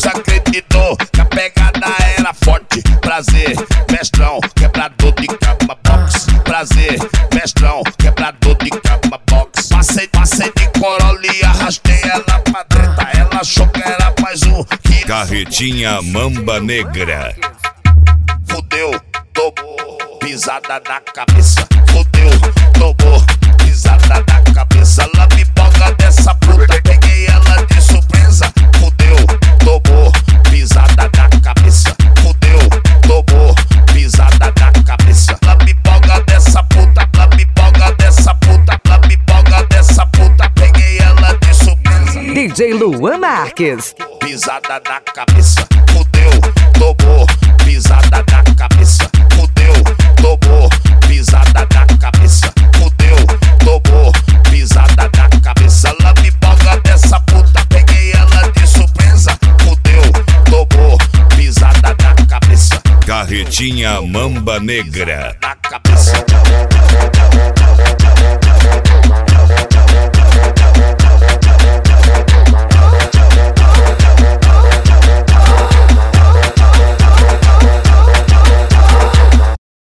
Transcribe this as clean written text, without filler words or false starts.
desacreditou que a pegada era forte. Prazer, mestrão, quebrador de cama box. Prazer, mestrão, quebrador de cama box. Passei de Corolla e arrastei ela pra treta. Ela achou que era mais um que Carretinha Mamba Negra. fudeu, tomou pisada na cabeça. Fudeu, tomou pisada na cabeça. Ela me boga dessa puta, peguei ela de surpresa. Fudeu, tomou pisada na cabeça. Fudeu, tomou pisada na cabeça. Ela me boga dessa puta, ela me boga dessa puta, ela me boga dessa puta, peguei ela de surpresa. DJ Luan Marques. Pisada na cabeça, fudeu, tomou pisada na cabeça. Fudeu, tomou pisada na cabeça. Fudeu, tomou pisada na cabeça. Ela me boga dessa puta, peguei ela de surpresa. Fudeu, tomou pisada na cabeça. Carretinha Mamba Negra. Na cabeça.